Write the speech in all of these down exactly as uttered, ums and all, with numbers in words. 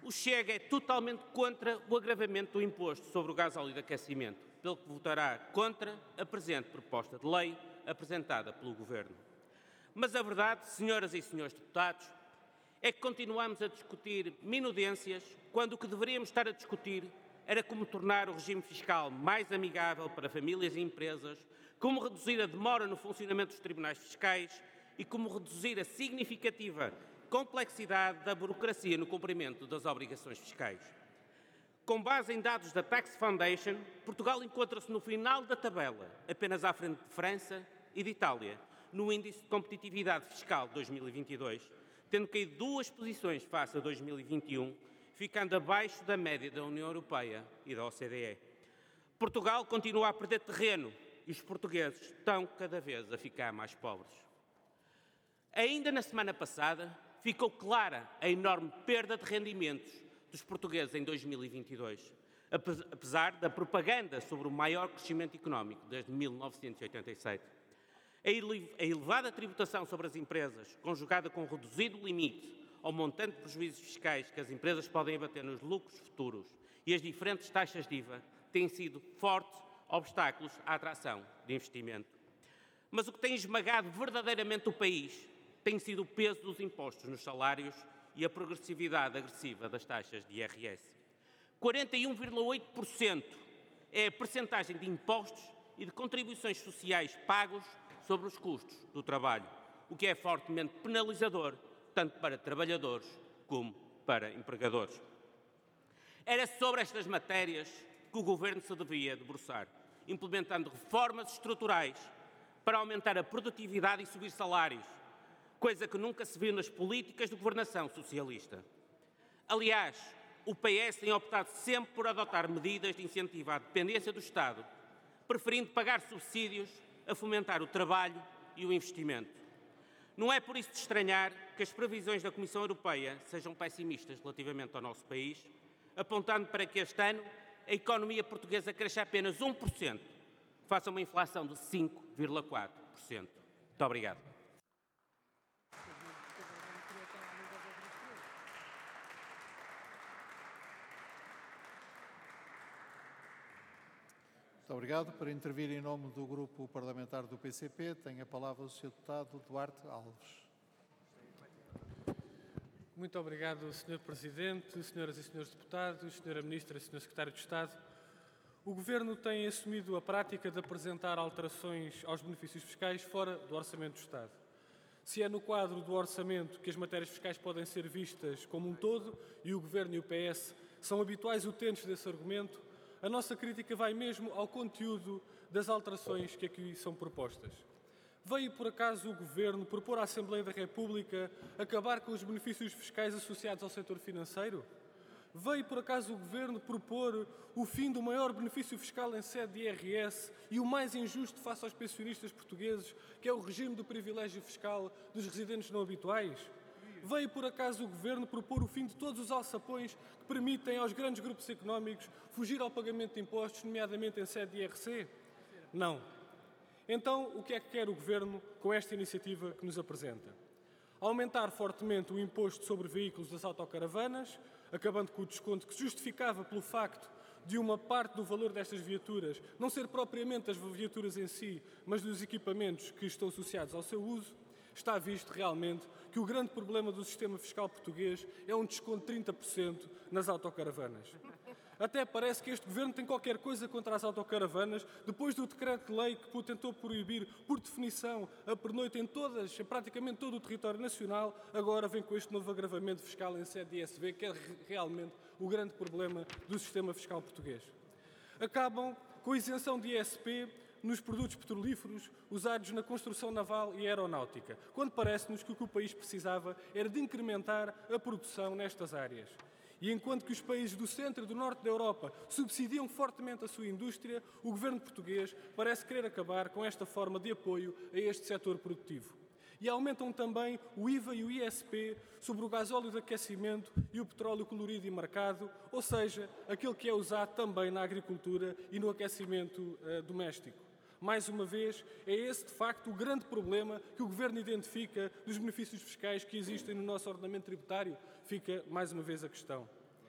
O Chega é totalmente contra o agravamento do imposto sobre o gasóleo de aquecimento, pelo que votará contra a presente proposta de lei apresentada pelo Governo. Mas a verdade, senhoras e senhores deputados, é que continuamos a discutir minudências quando o que deveríamos estar a discutir era como tornar o regime fiscal mais amigável para famílias e empresas, como reduzir a demora no funcionamento dos tribunais fiscais e como reduzir a significativa complexidade da burocracia no cumprimento das obrigações fiscais. Com base em dados da Tax Foundation, Portugal encontra-se no final da tabela, apenas à frente de França e de Itália, no Índice de Competitividade Fiscal de dois mil e vinte e dois, tendo caído duas posições face a dois mil e vinte e um, ficando abaixo da média da União Europeia e da O C D E. Portugal continua a perder terreno e os portugueses estão cada vez a ficar mais pobres. Ainda na semana passada, ficou clara a enorme perda de rendimentos dos portugueses em dois mil e vinte e dois, apesar da propaganda sobre o maior crescimento económico desde mil novecentos e oitenta e sete. A elevada tributação sobre as empresas, conjugada com um reduzido limite ao montante de prejuízos fiscais que as empresas podem abater nos lucros futuros e as diferentes taxas de I V A, têm sido fortes obstáculos à atração de investimento. Mas o que tem esmagado verdadeiramente o país tem sido o peso dos impostos nos salários e a progressividade agressiva das taxas de I R S. quarenta e um vírgula oito por cento é a percentagem de impostos e de contribuições sociais pagos sobre os custos do trabalho, o que é fortemente penalizador tanto para trabalhadores como para empregadores. Era sobre estas matérias que o Governo se devia debruçar, implementando reformas estruturais para aumentar a produtividade e subir salários, coisa que nunca se viu nas políticas de governação socialista. Aliás, o P S tem optado sempre por adotar medidas de incentivo à dependência do Estado, preferindo pagar subsídios a fomentar o trabalho e o investimento. Não é por isso de estranhar que as previsões da Comissão Europeia sejam pessimistas relativamente ao nosso país, apontando para que este ano a economia portuguesa cresça apenas um por cento, face a uma inflação de cinco vírgula quatro por cento. Muito obrigado. Muito obrigado. Para intervir em nome do Grupo Parlamentar do P C P, tem a palavra o senhor Deputado Duarte Alves. Muito obrigado, senhor Presidente, senhoras e senhores deputados, senhora Ministra, senhor Secretário de Estado. O Governo tem assumido a prática de apresentar alterações aos benefícios fiscais fora do Orçamento do Estado. Se é no quadro do Orçamento que as matérias fiscais podem ser vistas como um todo, e o Governo e o P S são habituais utentes desse argumento, a nossa crítica vai mesmo ao conteúdo das alterações que aqui são propostas. Veio, por acaso, o Governo propor à Assembleia da República acabar com os benefícios fiscais associados ao setor financeiro? Veio, por acaso, o Governo propor o fim do maior benefício fiscal em sede de I R S e o mais injusto face aos pensionistas portugueses, que é o regime do privilégio fiscal dos residentes não habituais? Veio, por acaso, o Governo propor o fim de todos os alçapões que permitem aos grandes grupos económicos fugir ao pagamento de impostos, nomeadamente em sede de I R C? Não. Então, o que é que quer o Governo com esta iniciativa que nos apresenta? Aumentar fortemente o imposto sobre veículos das autocaravanas, acabando com o desconto que se justificava pelo facto de uma parte do valor destas viaturas não ser propriamente as viaturas em si, mas dos equipamentos que estão associados ao seu uso. Está visto realmente que o grande problema do sistema fiscal português é um desconto de trinta por cento nas autocaravanas. Até parece que este Governo tem qualquer coisa contra as autocaravanas, depois do decreto-lei que tentou proibir, por definição, a pernoite em todas, em praticamente todo o território nacional, agora vem com este novo agravamento fiscal em sede de I S V, que é realmente o grande problema do sistema fiscal português. Acabam com a isenção de I S P nos produtos petrolíferos usados na construção naval e aeronáutica, quando parece-nos que o que o país precisava era de incrementar a produção nestas áreas. E enquanto que os países do centro e do norte da Europa subsidiam fortemente a sua indústria, o governo português parece querer acabar com esta forma de apoio a este setor produtivo. E aumentam também o I V A e o I S P sobre o gasóleo de aquecimento e o petróleo colorido e marcado, ou seja, aquele que é usado também na agricultura e no aquecimento uh, doméstico. Mais uma vez, é esse, de facto, o grande problema que o Governo identifica dos benefícios fiscais que existem no nosso ordenamento tributário? Fica, mais uma vez, a questão.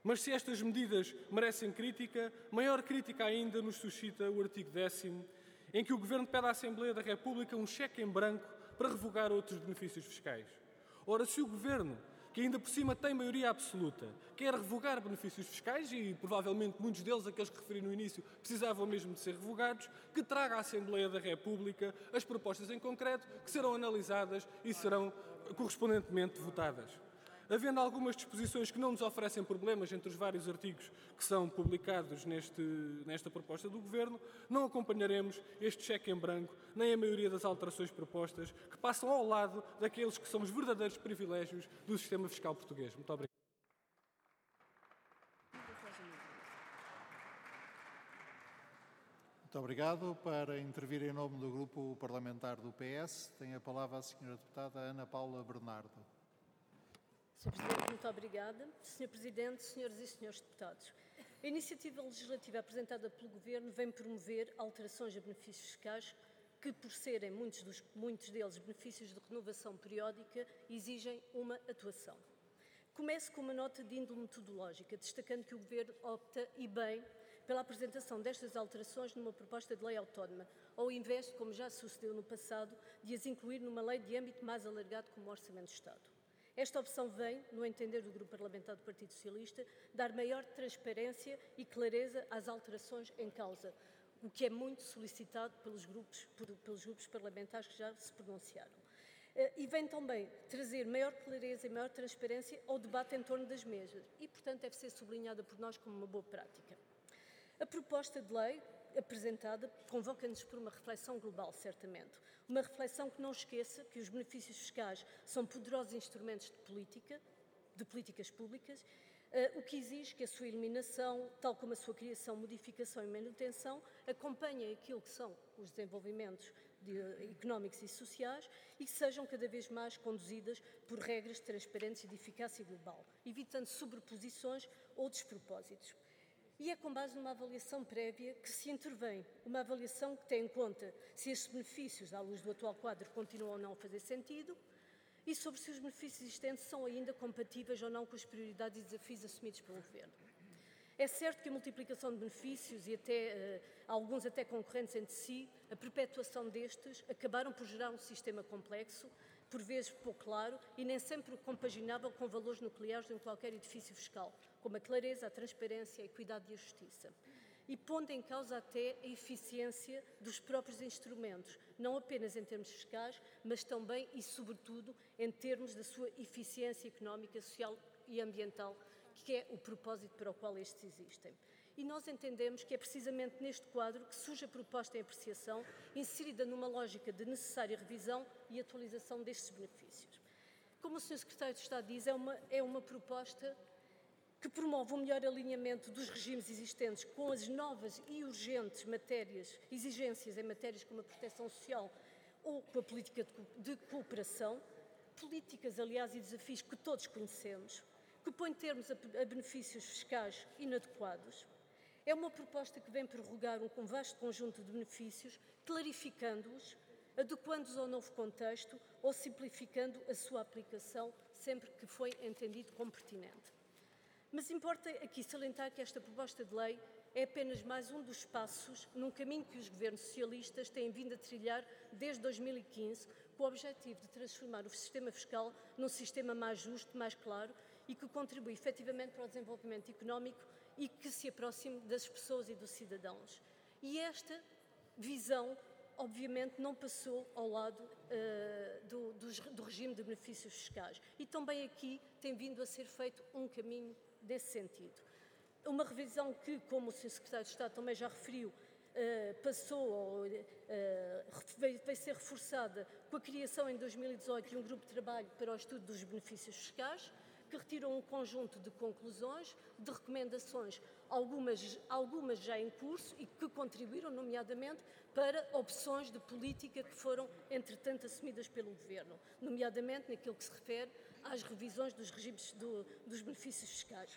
Mas se estas medidas merecem crítica, maior crítica ainda nos suscita o artigo décimo, em que o Governo pede à Assembleia da República um cheque em branco para revogar outros benefícios fiscais. Ora, se o Governo, que ainda por cima tem maioria absoluta, quer revogar benefícios fiscais, e provavelmente muitos deles, aqueles que referi no início, precisavam mesmo de ser revogados, que traga à Assembleia da República as propostas em concreto, que serão analisadas e serão correspondentemente votadas. Havendo algumas disposições que não nos oferecem problemas entre os vários artigos que são publicados neste, nesta proposta do Governo, não acompanharemos este cheque em branco, nem a maioria das alterações propostas, que passam ao lado daqueles que são os verdadeiros privilégios do sistema fiscal português. Muito obrigado. Muito obrigado. Para intervir em nome do Grupo Parlamentar do P S, tem a palavra a senhora deputada Ana Paula Bernardo. senhor Presidente, muito obrigada. senhor Presidente, senhoras e senhores deputados, a iniciativa legislativa apresentada pelo Governo vem promover alterações a benefícios fiscais que, por serem muitos, dos, muitos deles benefícios de renovação periódica, exigem uma atuação. Começo com uma nota de índole metodológica, destacando que o Governo opta, e bem, pela apresentação destas alterações numa proposta de lei autónoma, ao invés de, como já sucedeu no passado, de as incluir numa lei de âmbito mais alargado como o Orçamento de Estado. Esta opção vem, no entender do Grupo Parlamentar do Partido Socialista, dar maior transparência e clareza às alterações em causa, o que é muito solicitado pelos grupos, por, pelos grupos parlamentares que já se pronunciaram. E vem também trazer maior clareza e maior transparência ao debate em torno das mesas e, portanto, deve ser sublinhada por nós como uma boa prática. A proposta de lei apresentada convoca-nos por uma reflexão global, certamente. Uma reflexão que não esqueça que os benefícios fiscais são poderosos instrumentos de política, de políticas públicas, uh, o que exige que a sua eliminação, tal como a sua criação, modificação e manutenção, acompanhem aquilo que são os desenvolvimentos de, uh, económicos e sociais e que sejam cada vez mais conduzidas por regras transparentes e de eficácia global, evitando sobreposições ou despropósitos. E é com base numa avaliação prévia que se intervém, uma avaliação que tem em conta se estes benefícios, à luz do atual quadro, continuam ou não a fazer sentido e sobre se os benefícios existentes são ainda compatíveis ou não com as prioridades e desafios assumidos pelo Governo. É certo que a multiplicação de benefícios e até, uh, alguns até concorrentes entre si, a perpetuação destes, acabaram por gerar um sistema complexo, por vezes pouco claro e nem sempre compaginável com valores nucleares em qualquer edifício fiscal, como a clareza, a transparência, a equidade e a justiça. E pondo em causa até a eficiência dos próprios instrumentos, não apenas em termos fiscais, mas também e sobretudo em termos da sua eficiência económica, social e ambiental, que é o propósito para o qual estes existem. E nós entendemos que é precisamente neste quadro que surge a proposta em apreciação, inserida numa lógica de necessária revisão e atualização destes benefícios. Como o senhor Secretário de Estado diz, é uma, é uma proposta que promove um melhor alinhamento dos regimes existentes com as novas e urgentes matérias, exigências em matérias como a proteção social ou com a política de cooperação, políticas, aliás, e desafios que todos conhecemos, que põe termos a, a benefícios fiscais inadequados. É uma proposta que vem prorrogar um vasto conjunto de benefícios, clarificando-os, adequando-os ao novo contexto ou simplificando a sua aplicação sempre que foi entendido como pertinente. Mas importa aqui salientar que esta proposta de lei é apenas mais um dos passos num caminho que os governos socialistas têm vindo a trilhar desde dois mil e quinze, com o objetivo de transformar o sistema fiscal num sistema mais justo, mais claro e que contribui efetivamente para o desenvolvimento económico e que se aproxime das pessoas e dos cidadãos. E esta visão, obviamente, não passou ao lado uh, do, do, do regime de benefícios fiscais. E também aqui tem vindo a ser feito um caminho desse sentido. Uma revisão que, como o senhor Secretário de Estado também já referiu, uh, passou, ou, uh, vai, vai ser reforçada com a criação em dois mil e dezoito de um grupo de trabalho para o estudo dos benefícios fiscais, que retirou um conjunto de conclusões, de recomendações, algumas, algumas já em curso e que contribuíram, nomeadamente, para opções de política que foram, entretanto, assumidas pelo Governo, nomeadamente naquilo que se refere às revisões dos regimes do, dos benefícios fiscais.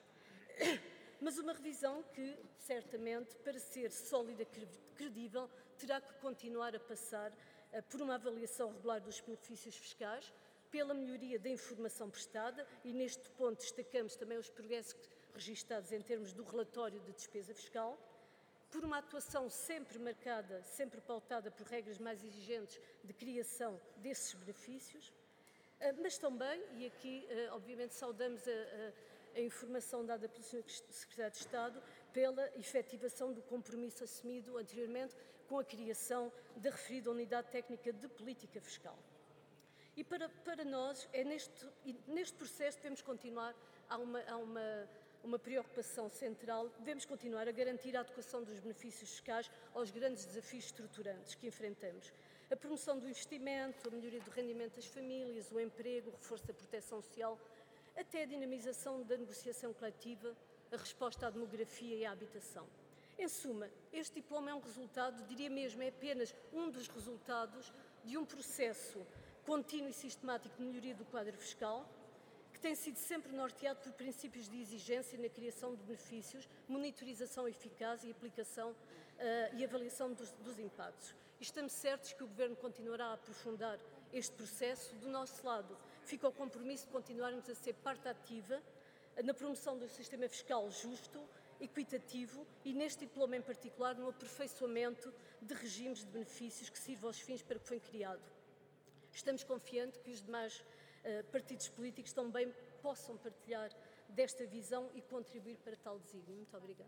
Mas uma revisão que, certamente, para ser sólida e credível, terá que continuar a passar uh, por uma avaliação regular dos benefícios fiscais, pela melhoria da informação prestada, e neste ponto destacamos também os progressos registados em termos do relatório de despesa fiscal, por uma atuação sempre marcada, sempre pautada por regras mais exigentes de criação desses benefícios, mas também, e aqui obviamente saudamos a, a, a informação dada pelo senhor Secretário de Estado, pela efetivação do compromisso assumido anteriormente com a criação da referida Unidade Técnica de Política Fiscal. E para, para nós, é neste, neste processo devemos continuar, há uma, há uma, uma preocupação central, devemos continuar a garantir a adequação dos benefícios fiscais aos grandes desafios estruturantes que enfrentamos. A promoção do investimento, a melhoria do rendimento das famílias, o emprego, o reforço da proteção social, até a dinamização da negociação coletiva, a resposta à demografia e à habitação. Em suma, este diploma é um resultado, diria mesmo, é apenas um dos resultados de um processo contínuo e sistemático de melhoria do quadro fiscal, que tem sido sempre norteado por princípios de exigência na criação de benefícios, monitorização eficaz e aplicação uh, e avaliação dos, dos impactos. E estamos certos que o Governo continuará a aprofundar este processo. Do nosso lado, fica o compromisso de continuarmos a ser parte ativa na promoção do sistema fiscal justo, equitativo e, neste diploma em particular, no aperfeiçoamento de regimes de benefícios que sirvam aos fins para que foi criado. Estamos confiantes que os demais uh, partidos políticos também possam partilhar desta visão e contribuir para tal desígnio. Muito obrigada.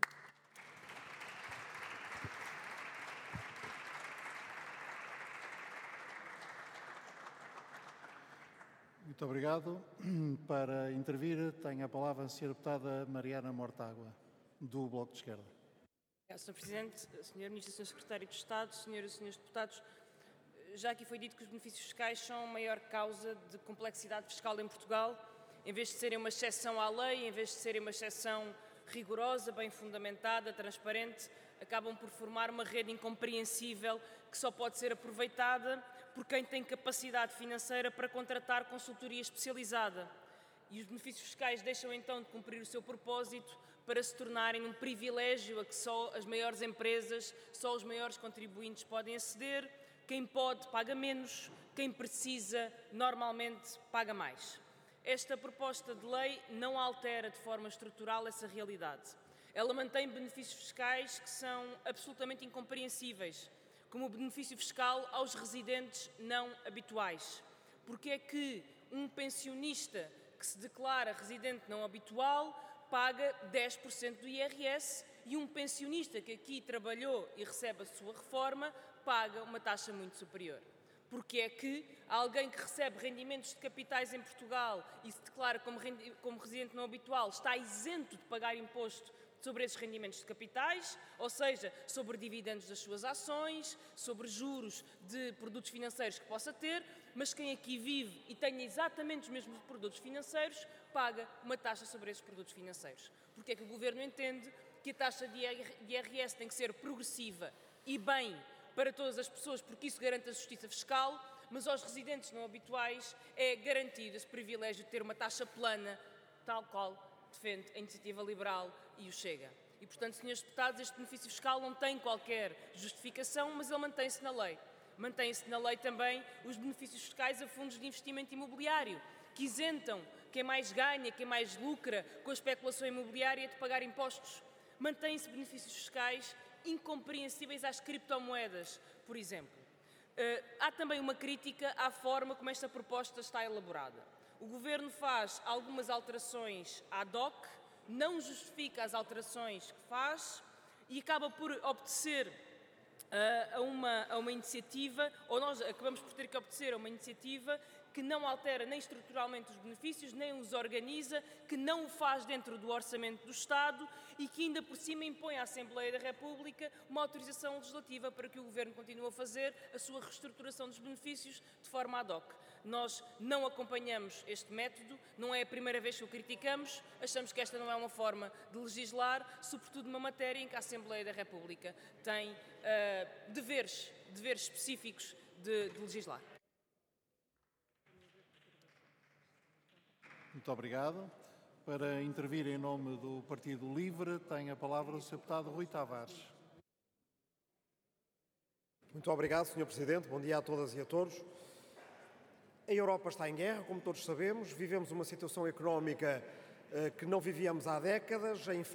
Muito obrigado. Para intervir, tem a palavra a senhora deputada Mariana Mortágua, do Bloco de Esquerda. Obrigada, senhor Presidente, senhor Ministro e senhor Secretário de Estado, senhoras e senhores deputados. Já aqui foi dito que os benefícios fiscais são a maior causa de complexidade fiscal em Portugal. Em vez de serem uma exceção à lei, em vez de serem uma exceção rigorosa, bem fundamentada, transparente, acabam por formar uma rede incompreensível que só pode ser aproveitada por quem tem capacidade financeira para contratar consultoria especializada. E os benefícios fiscais deixam então de cumprir o seu propósito para se tornarem um privilégio a que só as maiores empresas, só os maiores contribuintes podem aceder. Quem pode paga menos, quem precisa normalmente paga mais. Esta proposta de lei não altera de forma estrutural essa realidade. Ela mantém benefícios fiscais que são absolutamente incompreensíveis, como o benefício fiscal aos residentes não habituais. Porque é que um pensionista que se declara residente não habitual paga dez por cento do I R S e um pensionista que aqui trabalhou e recebe a sua reforma paga uma taxa muito superior. Porque é que alguém que recebe rendimentos de capitais em Portugal e se declara como, como residente não habitual está isento de pagar imposto sobre esses rendimentos de capitais, ou seja, sobre dividendos das suas ações, sobre juros de produtos financeiros que possa ter, mas quem aqui vive e tenha exatamente os mesmos produtos financeiros paga uma taxa sobre esses produtos financeiros. Porque é que o Governo entende que a taxa de I R S tem que ser progressiva e bem para todas as pessoas, porque isso garante a justiça fiscal, mas aos residentes não habituais é garantido esse privilégio de ter uma taxa plana, tal qual defende a Iniciativa Liberal e o Chega. E, portanto, senhores deputados, este benefício fiscal não tem qualquer justificação, mas ele mantém-se na lei. Mantém-se na lei também os benefícios fiscais a fundos de investimento imobiliário, que isentam quem mais ganha, quem mais lucra com a especulação imobiliária de pagar impostos. Mantêm-se benefícios fiscais incompreensíveis às criptomoedas, por exemplo. Uh, há também uma crítica à forma como esta proposta está elaborada. O Governo faz algumas alterações ad hoc, não justifica as alterações que faz e acaba por obedecer uh, a, uma, a uma iniciativa, ou nós acabamos por ter que obedecer a uma iniciativa que não altera nem estruturalmente os benefícios, nem os organiza, que não o faz dentro do orçamento do Estado e que ainda por cima impõe à Assembleia da República uma autorização legislativa para que o Governo continue a fazer a sua reestruturação dos benefícios de forma ad hoc. Nós não acompanhamos este método, não é a primeira vez que o criticamos, achamos que esta não é uma forma de legislar, sobretudo numa matéria em que a Assembleia da República tem uh, deveres, deveres específicos de, de legislar. Muito obrigado. Para intervir em nome do Partido Livre, tem a palavra o senhor deputado Rui Tavares. Muito obrigado, senhor Presidente. Bom dia a todas e a todos. A Europa está em guerra, como todos sabemos. Vivemos uma situação económica que não vivíamos há décadas. A